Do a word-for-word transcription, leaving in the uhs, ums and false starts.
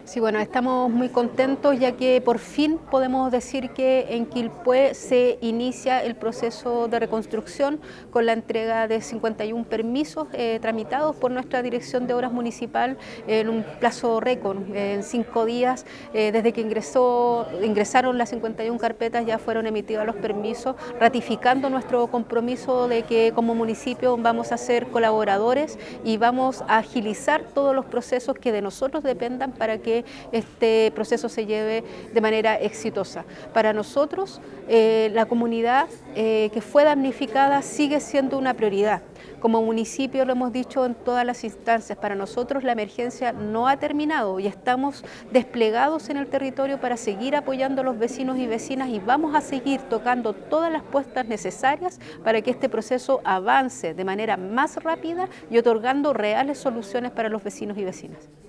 Sí, bueno, estamos muy contentos ya que por fin podemos decir que en Quilpué se inicia el proceso de reconstrucción con la entrega de cincuenta y uno permisos eh, tramitados por nuestra Dirección de Obras Municipal en un plazo récord, en cinco días, eh, desde que ingresó, ingresaron las cincuenta y uno carpetas ya fueron emitidos los permisos, ratificando nuestro compromiso de que como municipio vamos a ser colaboradores y vamos a agilizar todos los procesos que de nosotros dependan para que este proceso se lleve de manera exitosa. Para nosotros, eh, la comunidad eh, que fue damnificada sigue siendo una prioridad. Como municipio lo hemos dicho en todas las instancias, para nosotros la emergencia no ha terminado y estamos desplegados en el territorio para seguir apoyando a los vecinos y vecinas y vamos a seguir tocando todas las puertas necesarias para que este proceso avance de manera más rápida y otorgando reales soluciones para los vecinos y vecinas.